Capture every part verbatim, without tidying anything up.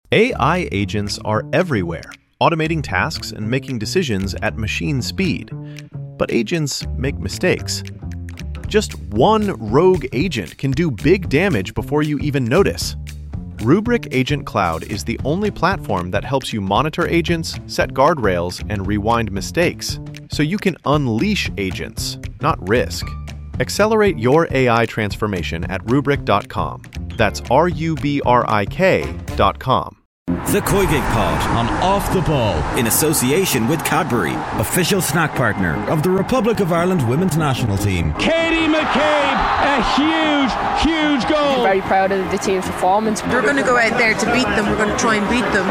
A I agents are everywhere, automating tasks and making decisions at machine speed. But agents make mistakes. Just one rogue agent can do big damage before you even notice. Rubrik Agent Cloud is the only platform that helps you monitor agents, set guardrails, and rewind mistakes, so you can unleash agents, not risk. Accelerate your A I transformation at rubrik dot com. That's R U B R I K dot com. The Koigig Pod on Off the Ball in association with Cadbury, official snack partner of the Republic of Ireland women's national team. Katie McCabe, a huge, huge goal. I'm very proud of the team's performance. We're going to go out there to beat them. We're going to try and beat them.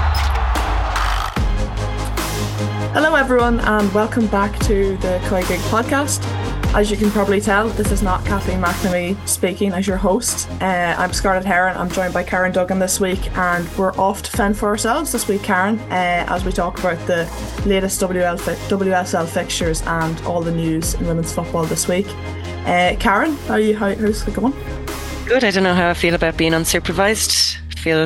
Hello everyone and welcome back to the Koigig Podcast. As you can probably tell, this is not Kathleen McNamee speaking as your host. Uh, I'm Scarlett Heron. I'm joined by Karen Duggan this week, and we're off to fend for ourselves this week, Karen, uh, as we talk about the latest W L fi- W S L fixtures and all the news in women's football this week. Uh, Karen, how are you? How, how's it going? Good. I don't know how I feel about being unsupervised. I feel.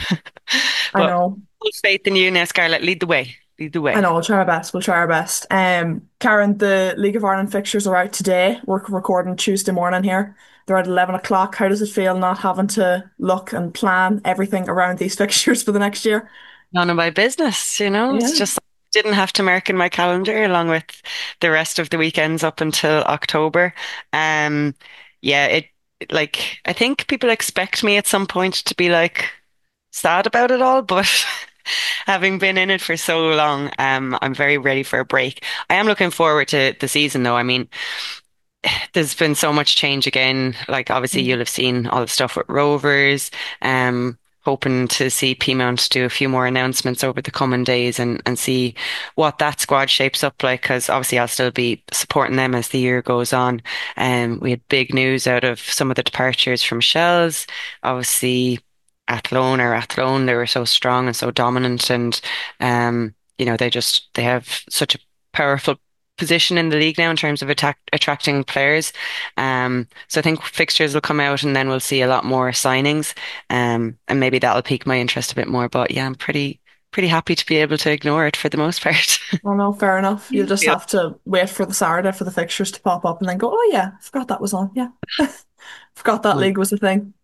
I know. Full faith in you now, Scarlett. Lead the way. Lead the way. I know. We'll try our best. We'll try our best. Um, Karen, the League of Ireland fixtures are out today. We're recording Tuesday morning here. They're at eleven o'clock. How does it feel not having to look and plan everything around these fixtures for the next year? None of my business, you know. Yeah. It's just didn't have to mark in my calendar along with the rest of the weekends up until October. Um, yeah, it like I think people expect me at some point to be like sad about it all, but having been in it for so long, um, I'm very ready for a break. I am looking forward to the season though. I mean, there's been so much change again. Like obviously you'll have seen all the stuff with Rovers. Um, hoping to see Peamount do a few more announcements over the coming days and, and see what that squad shapes up like, because obviously I'll still be supporting them as the year goes on. Um, we had big news out of some of the departures from Shells. Obviously Athlone or Athlone, they were so strong and so dominant, and um, you know, they just they have such a powerful position in the league now in terms of attack, attracting players. Um, so I think fixtures will come out and then we'll see a lot more signings. Um, and maybe that'll pique my interest a bit more. But yeah, I'm pretty pretty happy to be able to ignore it for the most part. Well, no, fair enough. You'll just Yeah. have to wait for the Saturday for the fixtures to pop up and then go, oh yeah, I forgot that was on. Yeah. Forgot that league was a thing.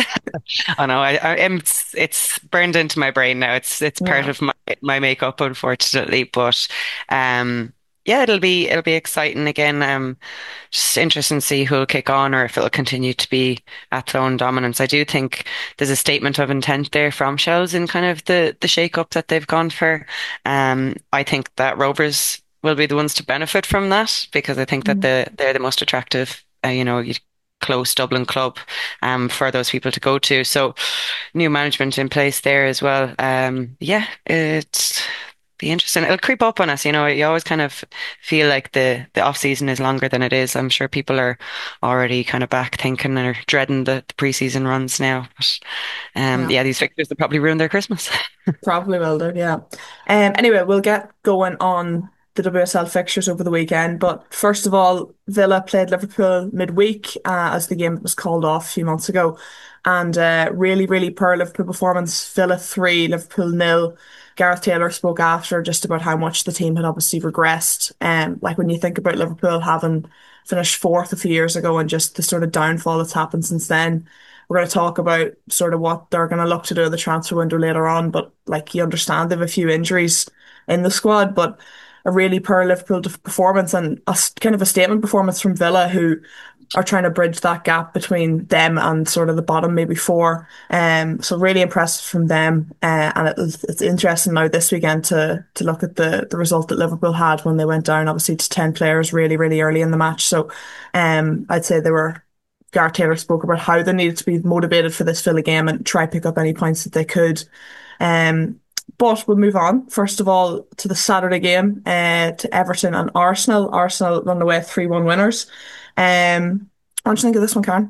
I know. I, I am. It's, it's burned into my brain now. It's it's part Yeah. of my my makeup, unfortunately. But um, yeah, it'll be it'll be exciting again. Um, just interesting to see who'll kick on or if it'll continue to be Athlone dominance. I do think there's a statement of intent there from Shells in kind of the the shake up that they've gone for. Um, I think that Rovers will be the ones to benefit from that because I think that Mm. the they're the most attractive. Uh, you know, you close Dublin club um for those people to go to. So new management in place there as well. Um yeah, it's be interesting. It'll creep up on us, you know. You always kind of feel like the the off season is longer than it is. I'm sure people are already kind of back thinking or dreading the, the preseason runs now. But um Yeah. yeah, these fixtures will probably ruin their Christmas. Probably will do, yeah. Um, anyway, we'll get going on the W S L fixtures over the weekend. But first of all, Villa played Liverpool midweek uh, as the game was called off a few months ago. And uh, really, really poor Liverpool performance. Villa three, Liverpool nil. Gareth Taylor spoke after just about how much the team had obviously regressed. Um, like when you think about Liverpool having finished fourth a few years ago and just the sort of downfall that's happened since then. We're going to talk about sort of what they're going to look to do in the transfer window later on. But like you understand, they have a few injuries in the squad, but a really poor Liverpool def- performance and a s- kind of a statement performance from Villa, who are trying to bridge that gap between them and sort of the bottom, maybe four. Um, so really impressive from them. Uh, and it was, it's interesting now this weekend to to look at the the result that Liverpool had when they went down, obviously to ten players really, really early in the match. So um, I'd say they were. Gareth Taylor spoke about how they needed to be motivated for this Villa game and try pick up any points that they could. Um, but we'll move on. First of all, to the Saturday game, uh, to Everton and Arsenal. Arsenal run away three one winners. Um, what do you think of this one, Karen?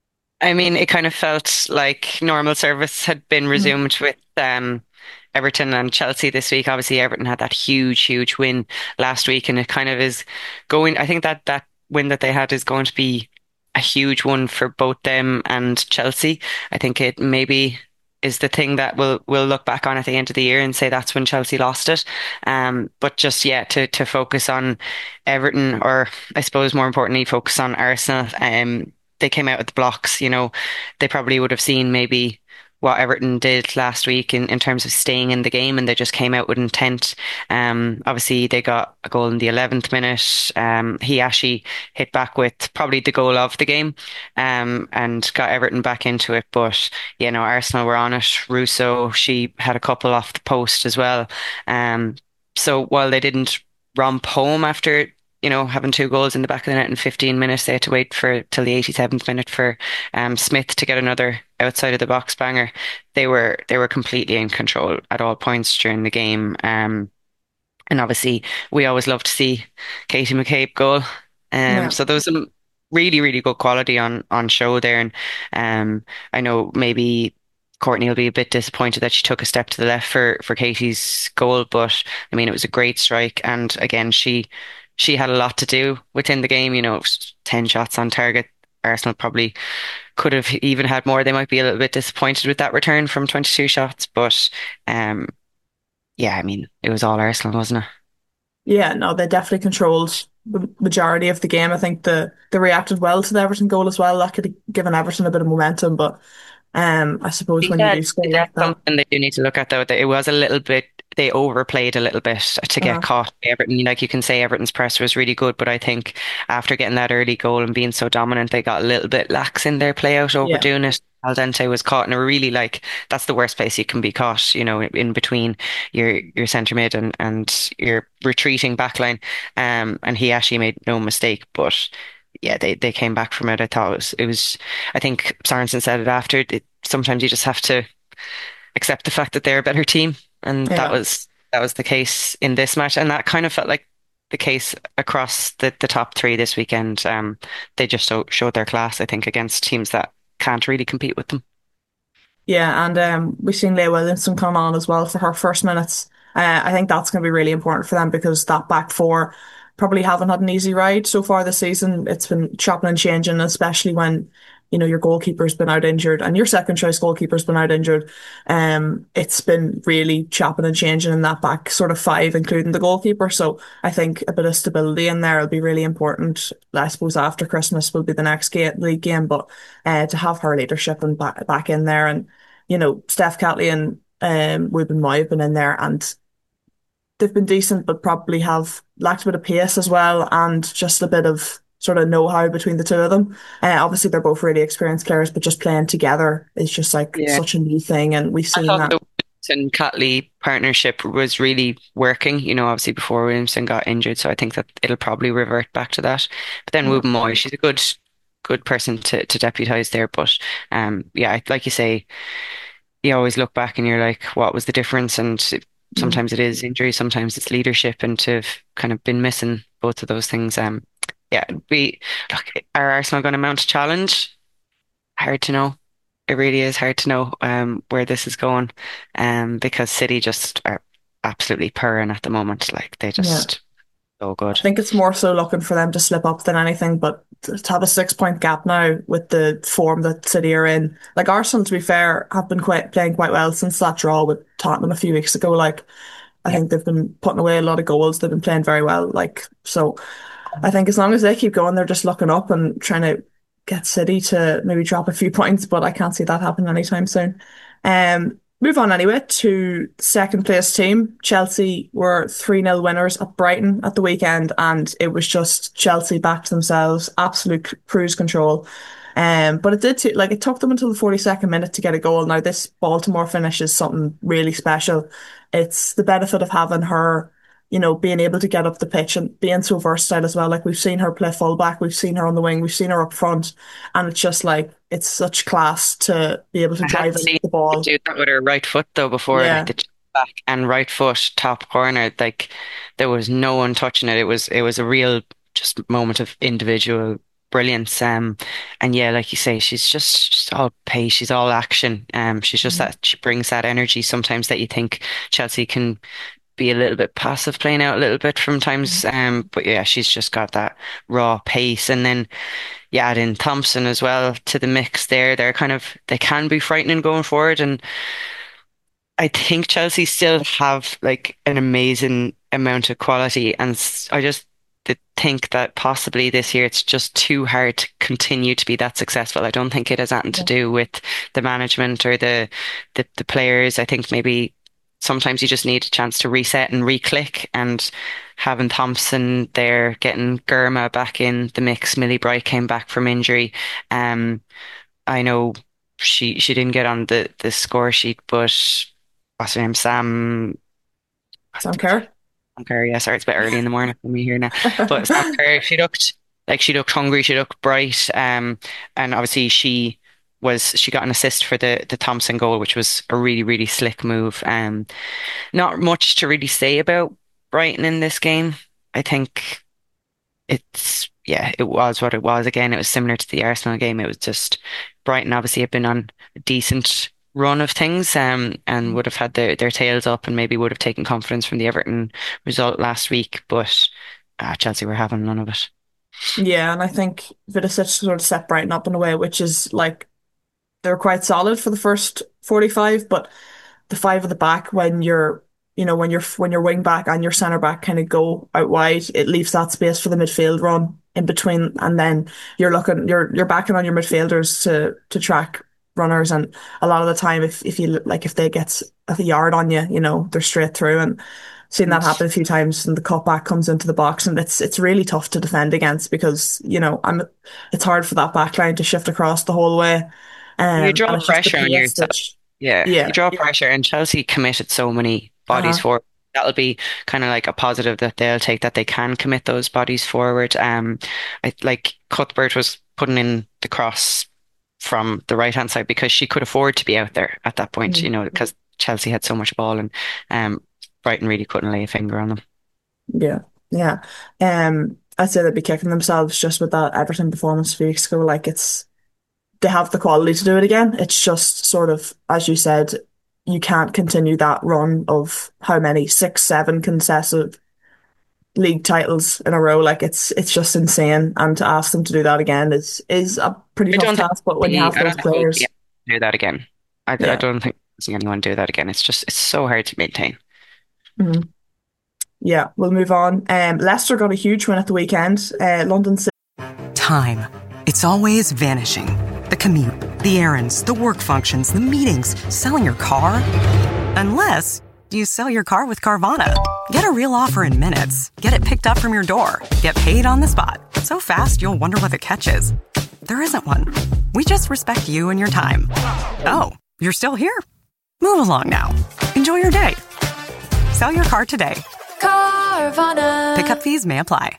I mean, it kind of felt like normal service had been Mm. resumed with um, Everton and Chelsea this week. Obviously, Everton had that huge, huge win last week, and it kind of is going. I think that that win that they had is going to be a huge one for both them and Chelsea. I think it maybe is the thing that we'll we'll look back on at the end of the year and say that's when Chelsea lost it. Um, but just yeah, to to focus on Everton, or I suppose more importantly, focus on Arsenal. Um, they came out with the blocks. You know, they probably would have seen maybe what Everton did last week in, in terms of staying in the game, and they just came out with intent. Um, obviously they got a goal in the eleventh minute. Um, he actually hit back with probably the goal of the game, um, and got Everton back into it. But you know, Arsenal were on it. Russo, she had a couple off the post as well. Um, so while they didn't romp home after, you know, having two goals in the back of the net in fifteen minutes, they had to wait for till the eighty-seventh minute for um, Smith to get another outside of the box banger. They were they were completely in control at all points during the game. Um, and obviously, we always love to see Katie McCabe goal. Um, Yeah. so there was some really, really good quality on on show there. And um, I know maybe Courtney will be a bit disappointed that she took a step to the left for for Katie's goal, but I mean, it was a great strike. And again, she she had a lot to do within the game. You know, it was ten shots on target. Arsenal probably could have even had more. They might be a little bit disappointed with that return from twenty-two shots, but um, yeah, I mean, it was all Arsenal, wasn't it? Yeah, no, they definitely controlled the majority of the game. I think the they reacted well to the Everton goal as well. That could have given Everton a bit of momentum, but um, I suppose when you Yeah, do score that's like that, something they do need to look at though. That it was a little bit, they overplayed a little bit to get uh, caught by Everton. Like you can say Everton's press was really good, but I think after getting that early goal and being so dominant, they got a little bit lax in their play out, yeah, overdoing it. Al Dente was caught in a really, like, that's the worst place you can be caught, you know, in between your your centre mid and and your retreating back line. Um, and he actually made no mistake, but yeah, they they came back from it. I thought it was it was. I think Sorensen said it after. It, sometimes you just have to accept the fact that they're a better team, and that yeah. was that was the case in this match, and that kind of felt like the case across the the top three this weekend. Um, they just so, showed their class, I think, against teams that can't really compete with them. Yeah, and um, we've seen Leah Williamson come on as well for her first minutes. Uh, I think that's going to be really important for them because that back four probably haven't had an easy ride so far this season. It's been chopping and changing, especially when, you know, your goalkeeper's been out injured and your second choice goalkeeper's been out injured. Um, it's been really chopping and changing in that back sort of five, including the goalkeeper. So I think a bit of stability in there will be really important. I suppose after Christmas will be the next game, league game, but uh, to have her leadership and back back in there, and you know, Steph Catley and um, Ruben Moy have been in there and they've been decent, but probably have lacked a bit of pace as well and just a bit of sort of know-how between the two of them. Uh, obviously, they're both really experienced players, but just playing together is just like Yeah. such a new thing. And we've I seen thought that. the Williamson Catley partnership was really working, you know, obviously before Williamson got injured. So I think that it'll probably revert back to that. But then Yeah. Ruben Moy, she's a good good person to to deputise there. But um yeah, like you say, you always look back and you're like, what was the difference? And it- Mm. sometimes it is injury, sometimes it's leadership, and to have kind of been missing both of those things. Um yeah, we look, are Arsenal going to mount a challenge? Hard to know. It really is hard to know um where this is going, um because City just are absolutely purring at the moment. Like they Yeah. just so I good. think it's more so looking for them to slip up than anything, but to have a six point gap now with the form that City are in. Like Arsenal, to be fair, have been quite playing quite well since that draw with Tottenham a few weeks ago. Like I Yeah. think they've been putting away a lot of goals. They've been playing very well. Like so I think as long as they keep going, they're just looking up and trying to get City to maybe drop a few points, but I can't see that happening anytime soon. Um, move on anyway to second place team. Chelsea were three nil winners at Brighton at the weekend, and it was just Chelsea back to themselves, absolute cruise control. Um, but it did t like it took them until the forty-second minute to get a goal. Now this Baltimore finish is something really special. It's the benefit of having her, you know, being able to get up the pitch and being so versatile as well. Like we've seen her play fullback, we've seen her on the wing, we've seen her up front, and it's just like it's such class to be able to I had drive in seen the her ball. do that with her right foot though before, like Yeah. the chip back and right foot top corner. Like there was no one touching it. It was it was a real just moment of individual brilliance. Um, and yeah, like you say, she's just, just all pace. She's all action. Um, she's just that she brings that energy sometimes that you think Chelsea can be a little bit passive, playing out a little bit from times. Um, but yeah, she's just got that raw pace. And then you add in Thompson as well to the mix there. They're kind of, they can be frightening going forward. And I think Chelsea still have like an amazing amount of quality. And s- I just th- think that possibly this year it's just too hard to continue to be that successful. I don't think it has anything to do with the management or the, the, the players. I think maybe sometimes you just need a chance to reset and re-click, and having Thompson there, getting Germa back in the mix. Millie Bright came back from injury. Um, I know she she didn't get on the the score sheet, but what's her name? Sam Sam Kerr. Sam Kerr. Yeah, sorry, it's a bit early in the morning for me here now. But Sam Kerr, she looked like she looked hungry. She looked bright. Um, and obviously she was she got an assist for the the Thompson goal, which was a really really slick move. Um, not much to really say about Brighton in this game. I think it's yeah, it was what it was. Again, it was similar to the Arsenal game. It was just Brighton obviously have been on a decent run of things, um, and would have had their, their tails up and maybe would have taken confidence from the Everton result last week, but uh, Chelsea were having none of it. Yeah, and I think Vidicic sort of set Brighton up in a way, which is like they were quite solid for the first forty-five, but the five at the back, when you're, you know, when you're when your wing back and your centre back kind of go out wide, it leaves that space for the midfield run in between, and then you're looking, you're you're backing on your midfielders to to track runners, and a lot of the time, if if you like, if they get a yard on you, you know, they're straight through, and seen that happen a few times, and the cutback comes into the box, and it's it's really tough to defend against because you know I'm it's hard for that back line to shift across the whole way, You um, and draw it's just the pressure on pace yourself. which Yeah, yeah, you draw pressure, and Chelsea committed so many bodies uh-huh. forward. That'll be kind of like a positive that they'll take, that they can commit those bodies forward. Um, I like Cuthbert was putting in the cross from the right hand side because she could afford to be out there at that point, you know, because Chelsea had so much ball, and um, Brighton really couldn't lay a finger on them. Yeah, yeah. Um, I'd say they'd be kicking themselves just with that Everton performance a few weeks ago. Like it's they have the quality to do it again. It's just sort of, as you said, you can't continue that run of how many six, seven consecutive league titles in a row. Like it's it's just insane. And to ask them to do that again is is a pretty I tough don't think task. But when you the, have I those don't think we'll be players, able to do that again. I, I yeah. don't think we'll see anyone do that again. It's just it's so hard to maintain. Mhm. Yeah, we'll move on. Um, Leicester got a huge win at the weekend. Uh, London City. Time. It's always vanishing. The commute, the errands, the work functions, the meetings, selling your car. Unless you sell your car with Carvana. Get a real offer in minutes. Get it picked up from your door. Get paid on the spot. So fast you'll wonder what the catch is. There isn't one. We just respect you and your time. Oh, you're still here? Move along now. Enjoy your day. Sell your car today. Carvana. Pickup fees may apply.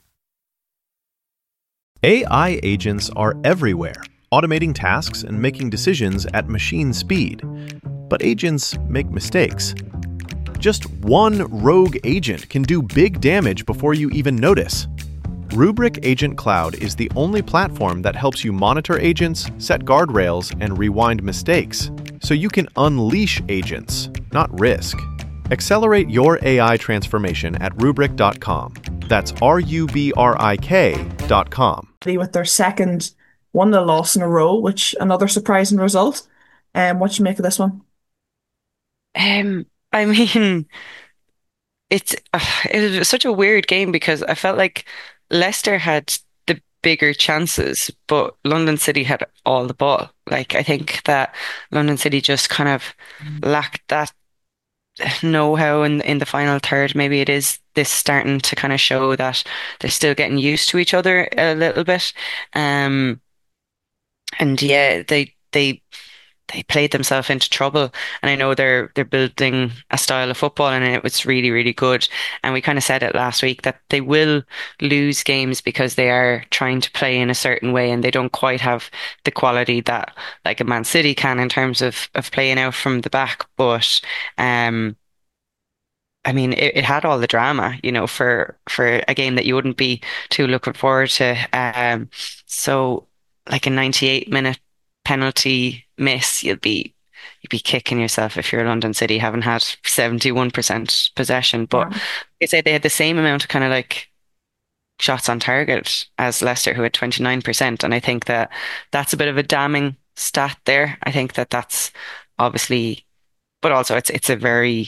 A I agents are everywhere, automating tasks and making decisions at machine speed. But agents make mistakes. Just one rogue agent can do big damage before you even notice. Rubrik Agent Cloud is the only platform that helps you monitor agents, set guardrails, and rewind mistakes, so you can unleash agents, not risk. Accelerate your A I transformation at rubrik dot com. That's R U B R I K dot com. With their second one nil loss in a row, which another surprising result. Um, what do you make of this one? Um, I mean, it's uh, it was such a weird game because I felt like Leicester had the bigger chances, but London City had all the ball. Like I think that London City just kind of lacked that know-how in in the final third. Maybe it is this starting to kind of show that they're still getting used to each other a little bit. Um, and yeah, they they they played themselves into trouble. And I know they're they're building a style of football, and it was really, really good. And we kind of said it last week that they will lose games because they are trying to play in a certain way, and they don't quite have the quality that like a Man City can in terms of of playing out from the back. But um. I mean, it, it had all the drama, you know, for for a game that you wouldn't be too looking forward to. Um, so like a ninety-eight minute penalty miss, you'll be you'd be kicking yourself if you're London City, having had seventy-one percent possession. But Yeah. they say they had the same amount of kind of like shots on target as Leicester, who had twenty-nine percent. And I think that that's a bit of a damning stat there. I think that that's obviously, but also it's it's a very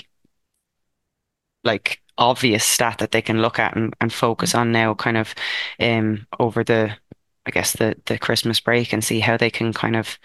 like obvious stat that they can look at and, and focus on now kind of um over the I guess the the Christmas break and see how they can kind of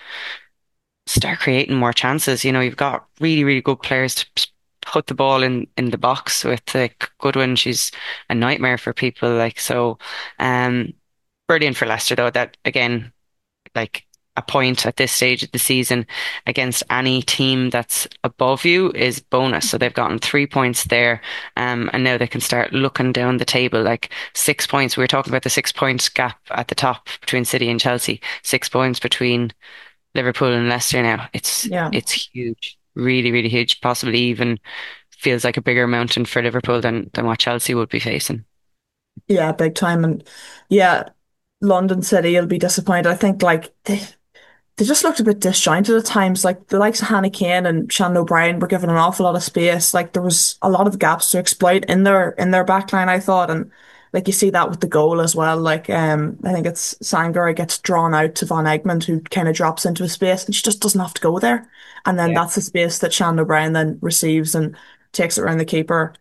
start creating more chances. You know, you've got really, really good players to p- put the ball in in the box with like Goodwin. She's a nightmare for people like so. Um, brilliant for Leicester though. That again, like a point at this stage of the season against any team that's above you is bonus. So they've gotten three points there, um, and now they can start looking down the table. Like six points. We were talking about the six point gap at the top between City and Chelsea. Six points between Liverpool and Leicester now. It's Yeah. it's huge, really, really huge. Possibly even feels like a bigger mountain for Liverpool than than what Chelsea would be facing. Yeah, big time. And yeah, London City will be disappointed. I think like they they just looked a bit disjointed at times. Like the likes of Hannah Kane and Shannon O'Brien were given an awful lot of space. Like there was a lot of gaps to exploit in their in their backline, I thought. And like you see that with the goal as well. Like um I think it's Sangare gets drawn out to Von Egmond, who kind of drops into a space and she just doesn't have to go there. And then Yeah. that's the space that Shannon O'Brien then receives and takes it around the keeper.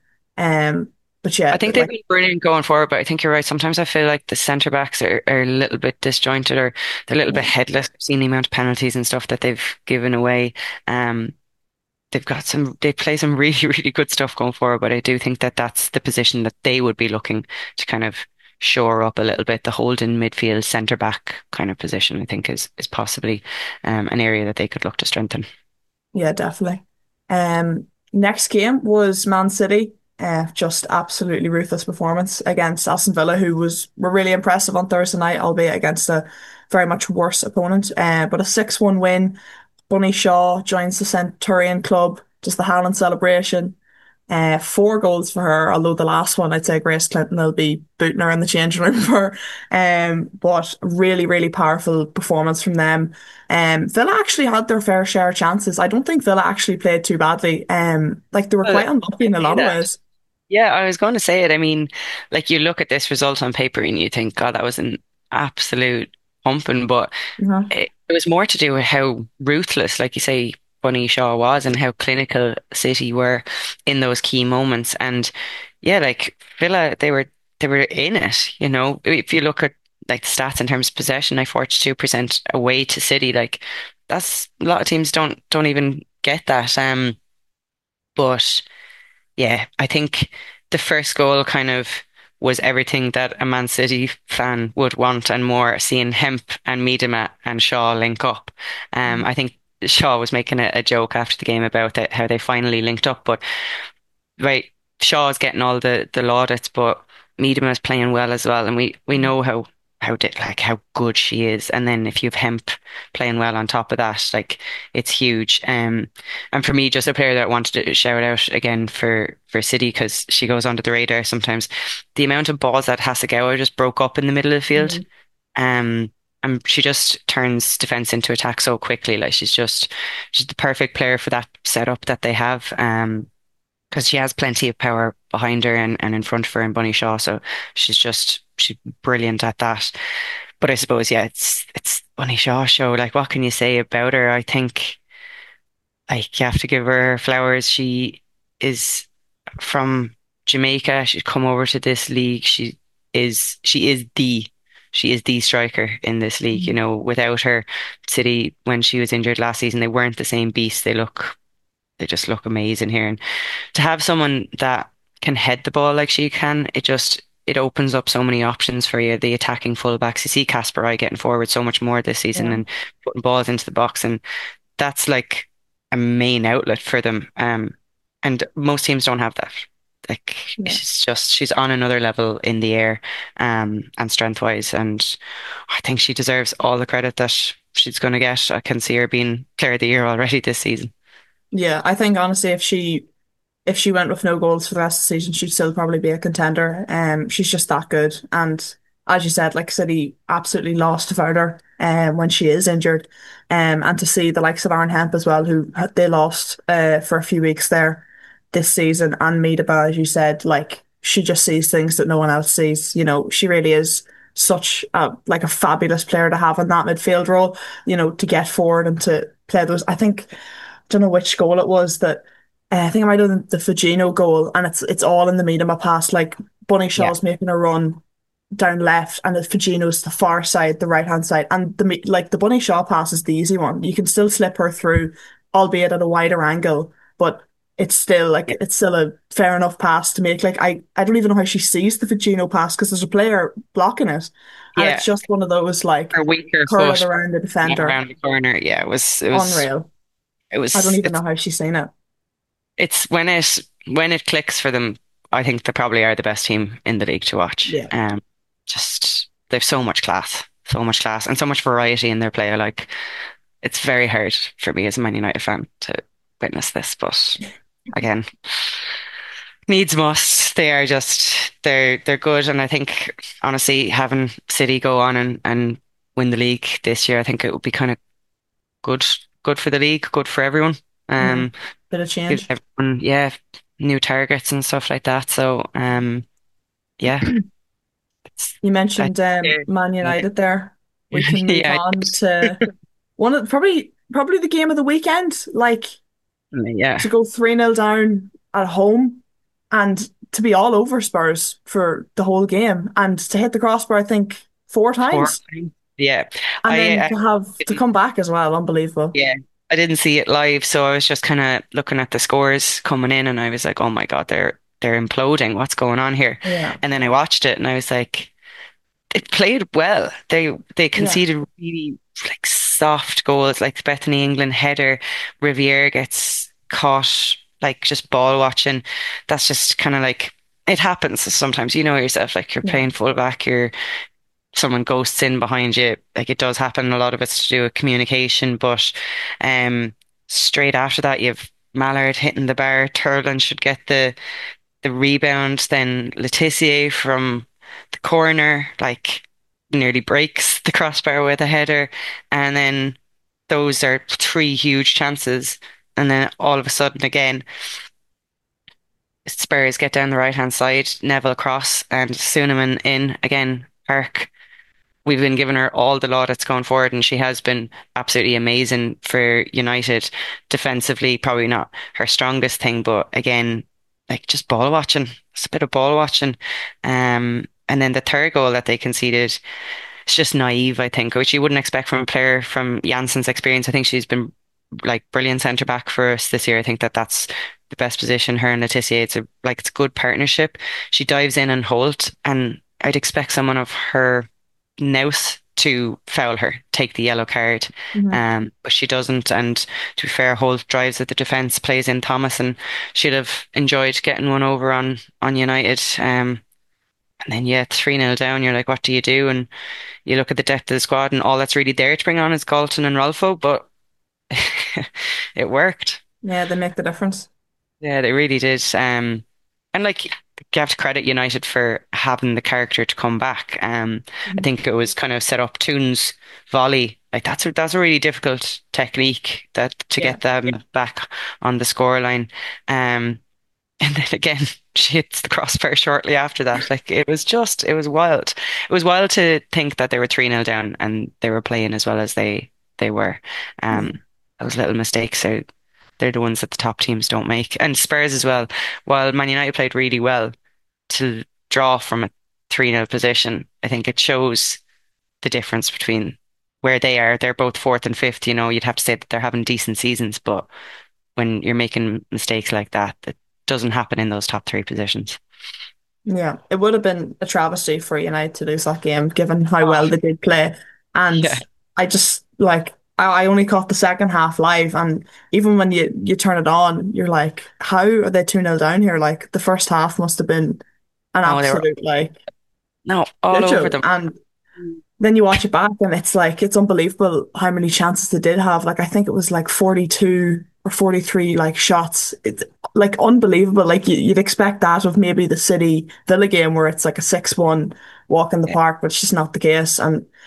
Um but I yeah, think they've like been brilliant going forward, but I think you're right. Sometimes I feel like the centre backs are, are a little bit disjointed or they're a little bit yeah, headless. I've seen the amount of penalties and stuff that they've given away. Um, they've got some, they play some really, really good stuff going forward, but I do think that that's the position that they would be looking to kind of shore up a little bit. The holding midfield centre back kind of position, I think is is possibly um, an area that they could look to strengthen. yeah, definitely. Um, next game was Man City. Uh, just absolutely ruthless performance against Aston Villa, who was were really impressive on Thursday night, albeit against a very much worse opponent. Uh, but a six one win. Bunny Shaw joins the Centurion Club, just the Haaland celebration. Uh, four goals for her, although the last one I'd say Grace Clinton will be booting her in the changing room for. Um, but really, really powerful performance from them. Um, Villa actually had their fair share of chances. I don't think Villa actually played too badly. Um, like they were Well, quite unlucky in a say lot of that. ways. Yeah, I was going to say it. I mean, like you look at this result on paper and you think, God, that was an absolute pumping, but Yeah. it, it was more to do with how ruthless, like you say, Bunny Shaw was and how clinical City were in those key moments. And yeah, like Villa, they were they were in it, you know. If you look at like the stats in terms of possession, like forty-two percent away to City, like that's a lot of teams don't don't even get that. Um, but yeah, I think the first goal kind of was everything that a Man City fan would want and more, seeing Hemp and Miedema and Shaw link up. Um, I think Shaw was making a, a joke after the game about it, how they finally linked up. But right, Shaw's getting all the the laudits, but Miedema is playing well as well, and we we know how how di like how good she is. And then if you've Hemp playing well on top of that, like it's huge. Um, and for me, just a player that I wanted to shout out again for for City because she goes under the radar sometimes. The amount of balls that Hasegawa just broke up in the middle of the field. Mhm. Um. And she just turns defense into attack so quickly. Like she's just, she's the perfect player for that setup that they have. Um, because she has plenty of power behind her and, and in front of her in Bunny Shaw. So she's just she's brilliant at that. But I suppose, yeah, it's it's Bunny Shaw show. Like what can you say about her? I think like you have to give her flowers. She is from Jamaica. She's come over to this league. She is she is the she is the striker in this league. You Mhm. know, without her, City when she was injured last season, they weren't the same beast. They look they just look amazing here. And to have someone that can head the ball like she can, it just it opens up so many options for you. The attacking fullbacks, you see Casper I getting forward so much more this season Yeah. and putting balls into the box, and that's like a main outlet for them. Um, and most teams don't have that. Like Yeah. she's just she's on another level in the air, um, and strength wise, and I think she deserves all the credit that she's going to get. I can see her being player of the year already this season. Yeah, I think honestly, if she if she went with no goals for the rest of the season, she'd still probably be a contender. Um, she's just that good. And as you said, like City absolutely lost without her. um, when she is injured. Um, and to see the likes of Aaron Hemp as well, who they lost uh, for a few weeks there this season, and Midaba, as you said, like she just sees things that no one else sees. You know, she really is such a like a fabulous player to have in that midfield role. You know, to get forward and to play those. I think I don't know which goal it was that. Uh, I think it might have been the Fugino goal, and it's it's all in the Midaba pass. Like Bunny Shaw's yeah. making a run down left, and the Fugino's the far side, the right hand side, and the like the Bunny Shaw pass is the easy one. You can still slip her through, albeit at a wider angle, but it's still like it's still a fair enough pass to make. Like I, I don't even know how she sees the Fugino pass because there's a player blocking it, and yeah. it's just one of those like her weaker curl foot it around the defender around the corner. Yeah, it was it was unreal. It was. I don't even know how she's seen it. It's when it when it clicks for them. I think they probably are the best team in the league to watch. Yeah. Um, just they've so much class, so much class, and so much variety in their play. Like it's very hard for me as a Man United fan to witness this, but again, needs must. They are just they're they're good, and I think honestly having City go on and, and win the league this year, I think it would be kind of good good for the league, good for everyone. Um, mm, bit of change. Everyone, yeah, new targets and stuff like that. So, um, yeah. You mentioned um, Man United there. We can move yeah, on to one of probably probably the game of the weekend. Like, yeah, to go three nil down at home and to be all over Spurs for the whole game and to hit the crossbar, I think four times. Four. Yeah, and I, then I, to have to come back as well, unbelievable. Yeah. I didn't see it live, so I was just kind of looking at the scores coming in, and I was like, "Oh my God, they're they're imploding. What's going on here?" Yeah. And then I watched it, and I was like, "It played well. They they conceded yeah. really like soft goals, like the Bethany England header. Riviere gets caught, like just ball watching. That's just kind of like it happens sometimes. You know yourself, like you're yeah. playing fullback, you're someone ghosts in behind you. Like it does happen. A lot of it's to do with communication, but um, straight after that, you have Mallard hitting the bar. Turlin should get the the rebound. Then Letitia from the corner, like nearly breaks the crossbar with a header, and then those are three huge chances. And then all of a sudden, again, Spurs get down the right hand side. Neville cross and Suleiman in again. Park. We've been giving her all the laudits going forward, and she has been absolutely amazing for United defensively. Probably not her strongest thing, but again, like just ball watching. It's a bit of ball watching. Um, and then the third goal that they conceded, it's just naive, I think, which you wouldn't expect from a player from Janssen's experience. I think she's been like brilliant centre back for us this year. I think that that's the best position. Her and Letitia, it's a like it's a good partnership. She dives in and Holt, and I'd expect someone of her nous to foul her, take the yellow card. Mm-hmm. Um, but she doesn't. And to be fair, Holt drives at the defence, plays in Thomas, and she'd have enjoyed getting one over on on United. Um, and then yeah, three nil down. You're like, what do you do? And you look at the depth of the squad, and all that's really there to bring on is Galton and Rolfo. But it worked. Yeah, they make the difference. Yeah, they really did. Um, and like you have to credit United for having the character to come back. Um, mm-hmm. I think it was kind of set up Toon's volley. Like that's a, that's a really difficult technique that to yeah. get them back on the scoreline. Um, and then again, she hits the crossbar shortly after that. Like it was just, it was wild. It was wild to think that they were three nil down and they were playing as well as they they were. Um, mm-hmm. Those little mistakes are. They're the ones that the top teams don't make. And Spurs as well. While Man United played really well to draw from a three nil position, I think it shows the difference between where they are. They're both fourth and fifth. You know, you'd have to say that they're having decent seasons, but when you're making mistakes like that, that doesn't happen in those top three positions. Yeah, it would have been a travesty for United to lose that game, given how oh. well they did play. And yeah. I just, like, I only caught the second half live, and even when you, you turn it on, you're like, how are they two nil down here? Like the first half must have been an oh, absolute were, like no all over them. And then you watch it back, and it's like it's unbelievable how many chances they did have. Like I think it was like forty-two or forty-three like shots. It's like unbelievable. Like you, you'd expect that of maybe the City Villa game where it's like a six one walk in the yeah. park, but it's just not the case. And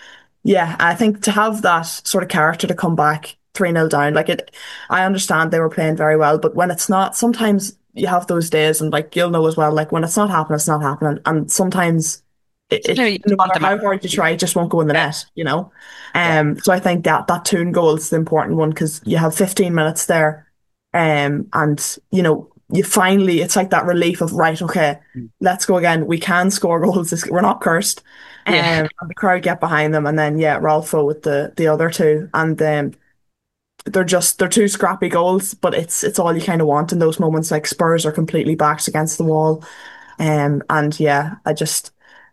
Yeah, I think to have that sort of character to come back three nil down, like it, I understand they were playing very well, but when it's not, sometimes you have those days and like you'll know as well, like when it's not happening, it's not happening. And sometimes it, No, it you no just want matter them out. how hard you try, it just won't go in the Yeah, net, you know? yeah, Um, so I think that that Toon goal is the important one because you have fifteen minutes there. Um, and you know, you finally, it's like that relief of, right, okay, let's go again. We can score goals. We're not cursed. yeah, Um, and the crowd get behind them, and then yeah, Rolfo with the the other two, and then they're just they're two scrappy goals, but it's it's all you kind of want in those moments. Like Spurs are completely backed against the wall, um, and yeah, I just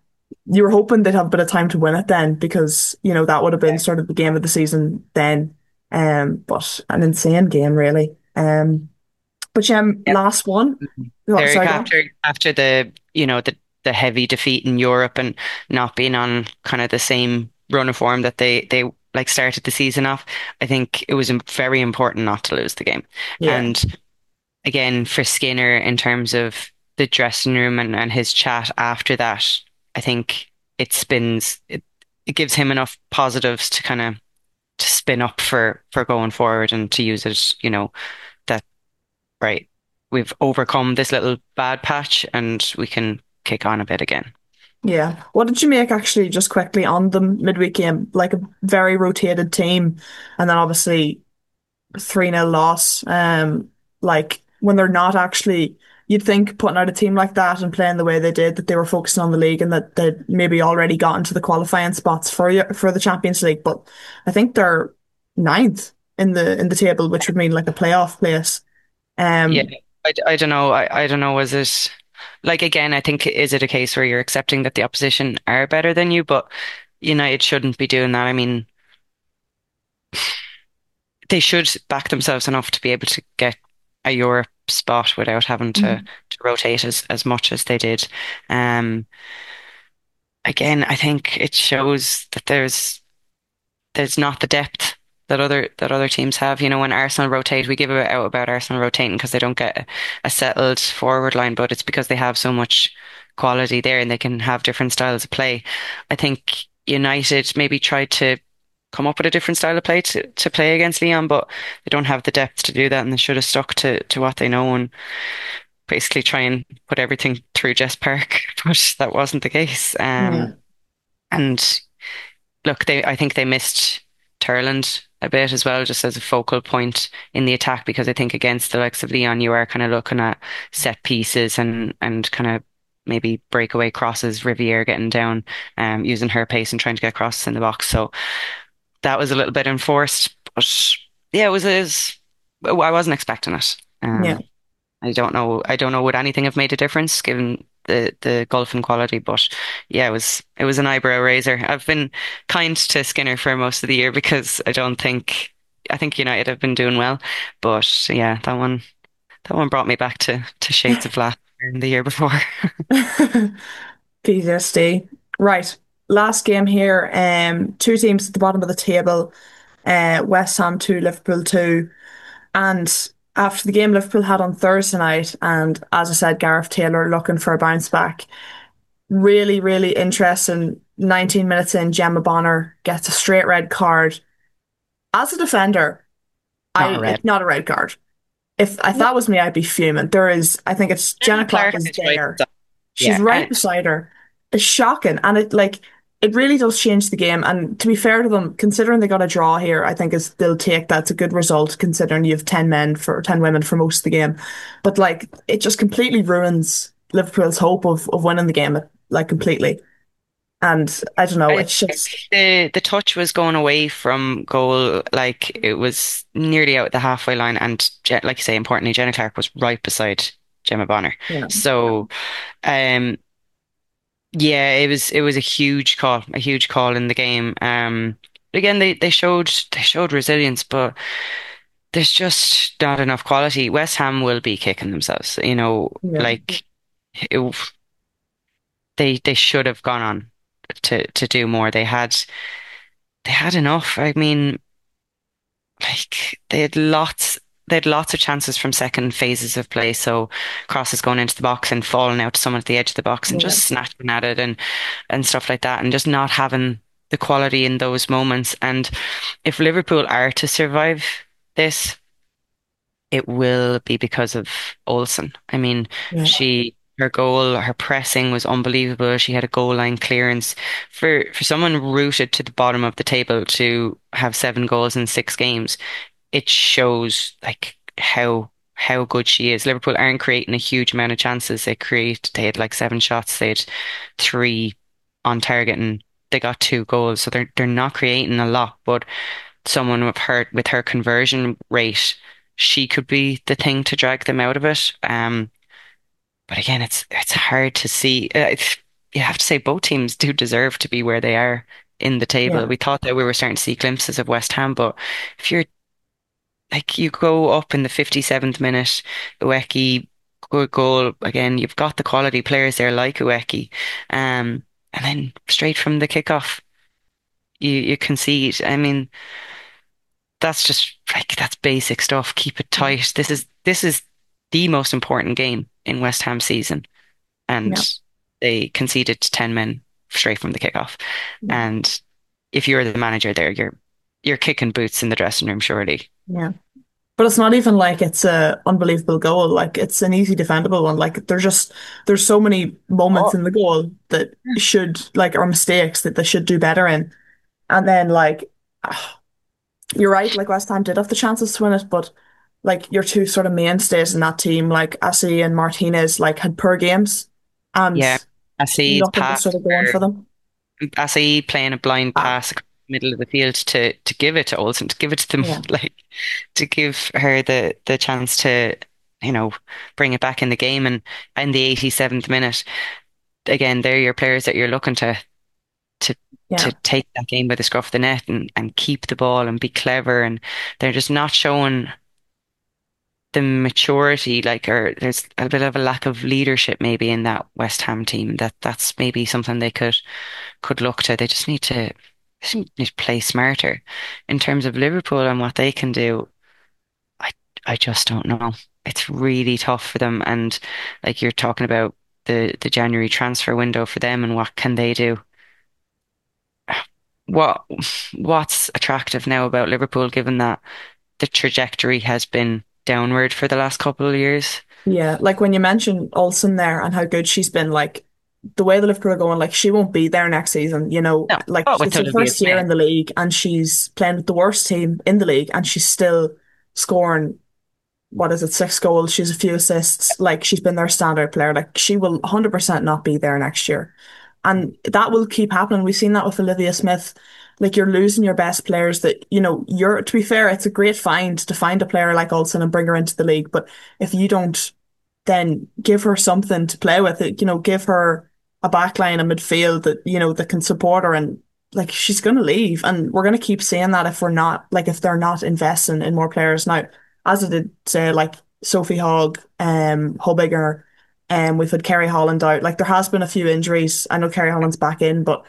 you were hoping they'd have a bit of time to win it then because you know that would have been sort of the game of the season then, um, but an insane game really, um, but yeah, yeah. last one. Oh, Derek, sorry, go on. after after the you know the the heavy defeat in Europe and not being on kind of the same run of form that they they like started the season off, I think it was im- very important not to lose the game. Yeah, And again, for Skinner in terms of the dressing room and, and his chat after that, I think it spins it, it gives him enough positives to kind of to spin up for for going forward and to use it, you know, that right, we've overcome this little bad patch and we can kick on a bit again. yeah. What did you make actually, just quickly on the midweek game? Like a very rotated team, and then obviously three nil loss. Um, like when they're not actually, you'd think putting out a team like that and playing the way they did, that they were focusing on the league and that they'd maybe already gotten to the qualifying spots for you for the Champions League. But I think they're ninth in the in the table, which would mean like a playoff place. Yeah, Um, I, I don't know. I, I don't know. Was it like again? I think is it a case where you're accepting that the opposition are better than you, but United shouldn't be doing that. I mean, they should back themselves enough to be able to get a Europe spot without having to to rotate as as much as they did. Um, again, I think it shows that there's there's not the depth that other that other teams have. You know, when Arsenal rotate, we give it out about Arsenal rotating because they don't get a, a settled forward line, but it's because they have so much quality there and they can have different styles of play. I think United maybe tried to come up with a different style of play to, to play against Leon, but they don't have the depth to do that and they should have stuck to, to what they know and basically try and put everything through Jess Park, but that wasn't the case. Um, yeah, and look, they I think they missed Turland a bit as well, just as a focal point in the attack, because I think against the likes of Leon, you are kind of looking at set pieces and and kind of maybe breakaway crosses, Riviere getting down, um, using her pace and trying to get crosses in the box. So that was a little bit enforced, but yeah, it was, it was I wasn't expecting it. yeah. Um, I don't know. I don't know would anything have made a difference given the the golf and quality, but yeah, it was it was an eyebrow raiser. I've been kind to Skinner for most of the year because I don't think I think United have been doing well, but yeah, that one that one brought me back to to shades of last year and the year before. P T S D. Right. Last game here. Um, two teams at the bottom of the table. Uh, West Ham two, Liverpool two. And after the game Liverpool had on Thursday night, and as I said, Gareth Taylor looking for a bounce back. Really, really interesting. nineteen minutes in, Gemma Bonner gets a straight red card. As a defender, Not I a red. it's not a red card. If if that was me, I'd be fuming. There is, I think it's Jenna Jenna Clark Clark is is right. there. She's Yeah, right and beside her. It's shocking. And it like it really does change the game. And to be fair to them, considering they got a draw here, I think is they'll take that. It's a good result considering you have ten men for ten women for most of the game. But like it just completely ruins Liverpool's hope of, of winning the game, like completely. And I don't know, I it's think just the the touch was going away from goal, like it was nearly out the halfway line, and Je- like you say, importantly, Jenna Clark was right beside Gemma Bonner. yeah. So, um, yeah, it was it was a huge call, a huge call in the game. Um, again, they they showed they showed resilience, but there's just not enough quality. West Ham will be kicking themselves, you know, Yeah. like it, they they should have gone on to to do more. They had. They had enough. I mean, like they had lots they had lots of chances from second phases of play. So crosses going into the box and falling out to someone at the edge of the box and Yeah. just snatching at it and and stuff like that and just not having the quality in those moments. And if Liverpool are to survive this, it will be because of Olsen. I mean, Yeah. she her goal, her pressing was unbelievable. She had a goal line clearance. For for someone rooted to the bottom of the table to have seven goals in six games, it shows like how how good she is. Liverpool aren't creating a huge amount of chances. They create they had like seven shots, they had three on target and they got two goals. So they're they're not creating a lot, but someone with her with her conversion rate, she could be the thing to drag them out of it. Um, but again, it's it's hard to see. Uh, it's, you have to say both teams do deserve to be where they are in the table. Yeah. We thought that we were starting to see glimpses of West Ham, but if you're like you go up in the fifty-seventh minute, Ueki, good goal again. You've got the quality players there like Ueki, um, and then straight from the kickoff, you you concede. I mean, that's just like that's basic stuff. Keep it tight. This is this is the most important game in West Ham season, and Yeah. they conceded to ten men straight from the kickoff. Yeah. And if you're the manager there, you're you're kicking boots in the dressing room, surely. Yeah. But it's not even like it's a unbelievable goal. Like it's an easy defendable one. Like there's just there's so many moments Oh, in the goal that should like are mistakes that they should do better in. And then like you're right, like West Ham did have the chances to win it, but like your two sort of mainstays in that team, like Assi and Martinez, like had poor games and yeah. Assie's nothing was pass, sort of going for them. Assie playing a blind Ah, pass across the middle of the field to to give it to Olsen, to give it to them, yeah. like to give her the the chance to, you know, bring it back in the game. And in the eighty-seventh minute, again, they're your players that you're looking to to Yeah. to take that game by the scruff of the neck and, and keep the ball and be clever. And they're just not showing the maturity, like, or there's a bit of a lack of leadership maybe in that West Ham team. That that's maybe something they could could look to. They just need to, they just need to play smarter in terms of Liverpool and what they can do. I I just don't know. It's really tough for them. And like you're talking about the the January transfer window for them and what can they do? What what's attractive now about Liverpool, given that the trajectory has been downward for the last couple of years? Yeah. Like when you mentioned Olsen there and how good she's been, like the way the Liverpool are going, like she won't be there next season, you know, No. like Oh, with it's her Olivia first year Smith. in the league and she's playing with the worst team in the league and she's still scoring what is it, six goals. She's a few assists. Like she's been their standout player. Like she will one hundred percent not be there next year. And that will keep happening. We've seen that with Olivia Smith. Like you're losing your best players that, you know, you're, to be fair, it's a great find to find a player like Olsen and bring her into the league. But if you don't then give her something to play with, it, you know, give her a backline, a midfield that, you know, that can support her and like she's going to leave. And we're going to keep saying that if we're not, like, if they're not investing in more players. Now, as I did say, like Sophie Hogg, um, Hobbiger, and um, we've had Kerry Holland out. Like there has been a few injuries. I know Kerry Holland's back in, but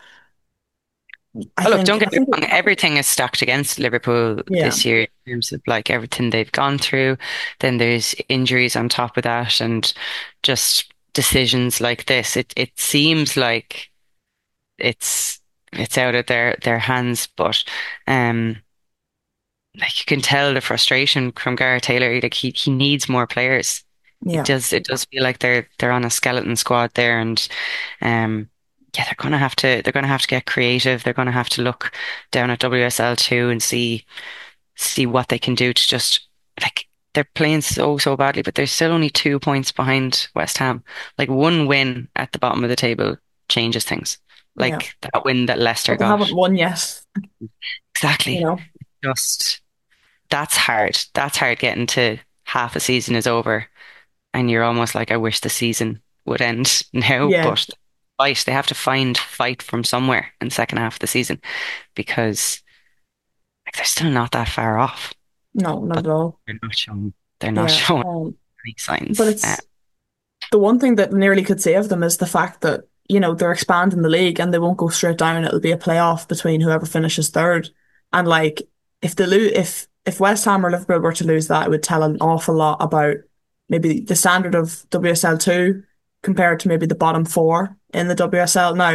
I Oh, look, don't think, I get me think, wrong. Everything is stacked against Liverpool yeah, this year in terms of like everything they've gone through. Then there's injuries on top of that, and just decisions like this. It it seems like it's it's out of their their hands, but um, like you can tell the frustration from Gareth Taylor. Like he he needs more players. It yeah, does it does feel like they're they're on a skeleton squad there, and um. Yeah, they're gonna have to they're gonna have to get creative. They're gonna have to look down at W S L two and see see what they can do to just like they're playing so so badly, but they're still only two points behind West Ham. Like one win at the bottom of the table changes things. yeah. Like that win that Leicester But they haven't got. won yet, you Exactly. know. Just that's hard. That's hard getting to half a season is over and you're almost like, I wish the season would end now, Yeah, but fight, they have to find fight from somewhere in the second half of the season because like they're still not that far off, no, not but at all. they're not showing they're not Yeah. showing Um, any but signs. Uh, it's the one thing that nearly could save them is the fact that, you know, they're expanding the league and they won't go straight down. It'll be a playoff between whoever finishes third. And like if they lose if if West Ham or Liverpool were to lose that, it would tell an awful lot about maybe the standard of W S L two compared to maybe the bottom four in the W S L. Now,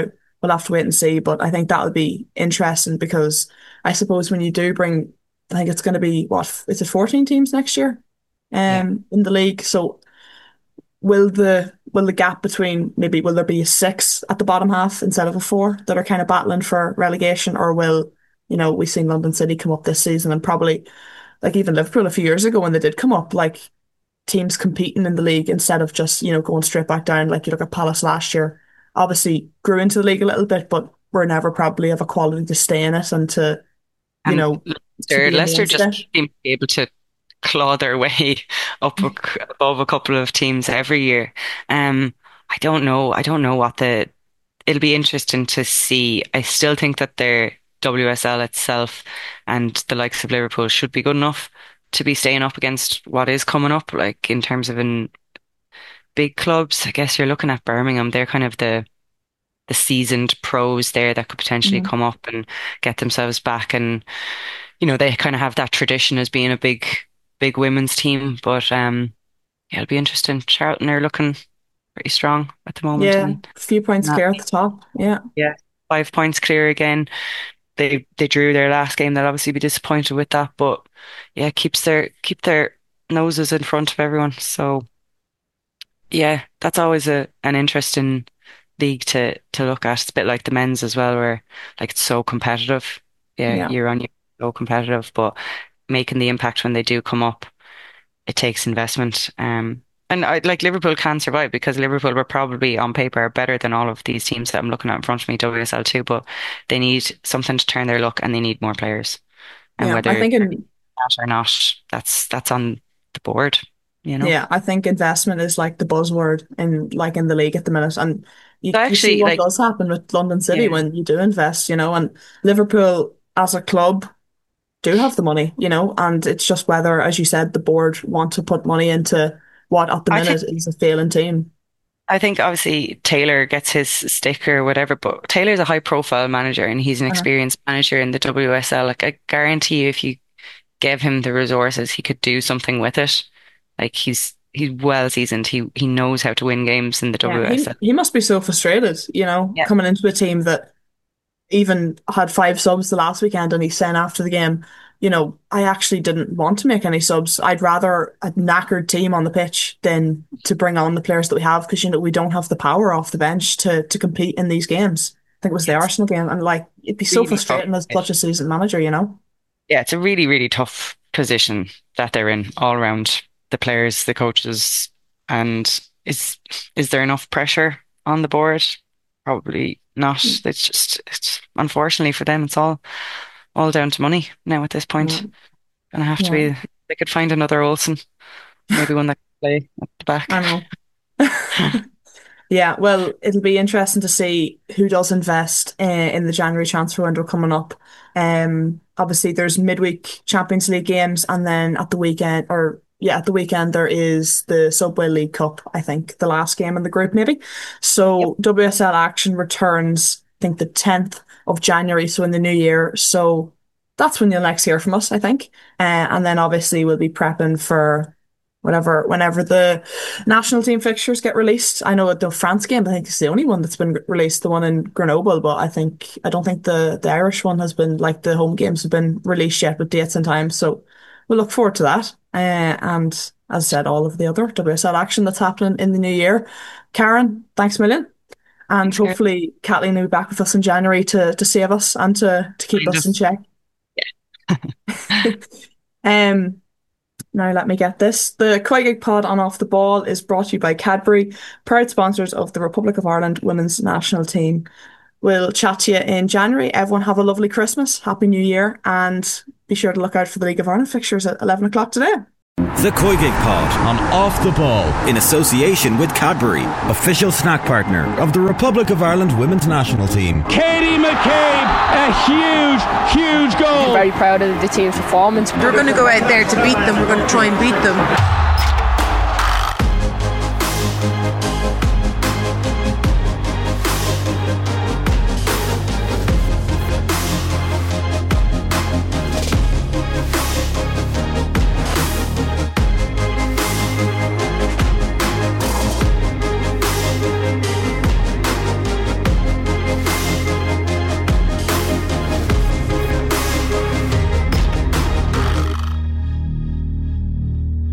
we'll have to wait and see. But I think that'll be interesting because I suppose when you do bring, I think it's going to be, what, is it fourteen teams next year um, yeah. in the league? So will the will the gap between, maybe will there be a six at the bottom half instead of a four that are kind of battling for relegation? Or will, you know, we've seen London City come up this season, and probably like even Liverpool a few years ago when they did come up, like teams competing in the league instead of just, you know, going straight back down. Like you look at Palace last year, obviously grew into the league a little bit, but were never probably of a quality to stay in it and to, you and know, Leicester, Leicester just seem to be able to claw their way up above a couple of teams every year. Um, I don't know. I don't know what the. It'll be interesting to see. I still think that their W S L itself and the likes of Liverpool should be good enough to be staying up against what is coming up. Like in terms of in big clubs, I guess you're looking at Birmingham. They're kind of the the seasoned pros there that could potentially mm-hmm. come up and get themselves back. And you know, they kind of have that tradition as being a big. big women's team, but um, yeah, it'll be interesting. Charlton are looking pretty strong at the moment. Yeah, a few points clear at the top. Yeah, yeah, five points clear again. They they drew their last game. They'll obviously be disappointed with that, but yeah, keeps their keep their noses in front of everyone. So yeah, that's always a an interesting league to to look at. It's a bit like the men's as well, where like it's so competitive. Yeah, yeah. year on year, so competitive, but making the impact when they do come up, it takes investment. Um, and I like Liverpool can survive because Liverpool were probably on paper better than all of these teams that I'm looking at in front of me, W S L too, but they need something to turn their luck and they need more players. And yeah, whether I think in, that or not, that's that's on the board, you know? Yeah, I think investment is like the buzzword in like in the league at the minute. And you, so actually, you see what like, does happen with London City yeah. when you do invest, you know, and Liverpool as a club do have the money, you know, and it's just whether, as you said, the board want to put money into what at the minute think, is a failing team. I think obviously Taylor gets his stick or whatever, but Taylor's a high profile manager and he's an experienced uh-huh. manager in the W S L. Like I guarantee you, if you gave him the resources, he could do something with it. Like he's he's well seasoned. He he knows how to win games in the yeah, W S L. He, he must be so frustrated, you know, yeah. coming into a team that even had five subs the last weekend, and he's saying after the game, you know, I actually didn't want to make any subs. I'd rather a knackered team on the pitch than to bring on the players that we have, because, you know, we don't have the power off the bench to to compete in these games. I think it was the Arsenal game, and like it'd be so really frustrating tough. As such a seasoned manager, you know. Yeah, it's a really, really tough position that they're in all around, the players, the coaches, and is is there enough pressure on the board? Probably not. It's just, it's unfortunately for them, it's all all down to money now at this point. Yeah. Gonna have to yeah. be. They could find another Olsen, maybe one that can play at the back. I know. Yeah, well, it'll be interesting to see who does invest uh, in the January transfer window coming up. Um, obviously, there's midweek Champions League games, and then at the weekend, or yeah, at the weekend there is the Subway League Cup. I think the last game in the group, maybe. So yep. W S L action returns, I think, the tenth of January, so in the new year. So that's when you'll next hear from us, I think. Uh, and then obviously we'll be prepping for whatever, whenever the national team fixtures get released. I know the France game, I think, is the only one that's been released, the one in Grenoble, but I think, I don't think the, the Irish one has been, like the home games have been released yet with dates and times. So we'll look forward to that. Uh, and as I said, all of the other W S L action that's happening in the new year. Karen, thanks a million. And thanks, hopefully Kathleen will be back with us in January to, to save us and to, to keep us in check. Yeah. um, Now let me get this. The Quite Gig Pod on Off the Ball is brought to you by Cadbury, proud sponsors of the Republic of Ireland women's national team. We'll chat to you in January. Everyone have a lovely Christmas, Happy New Year, and be sure to look out for the League of Ireland fixtures at eleven o'clock today. The Quite Gig Pod on Off the Ball, in association with Cadbury, official snack partner of the Republic of Ireland women's national team. Katie McCabe, a huge, huge goal. I'm very proud of the team's performance. We're going to go out there to beat them. We're going to try and beat them.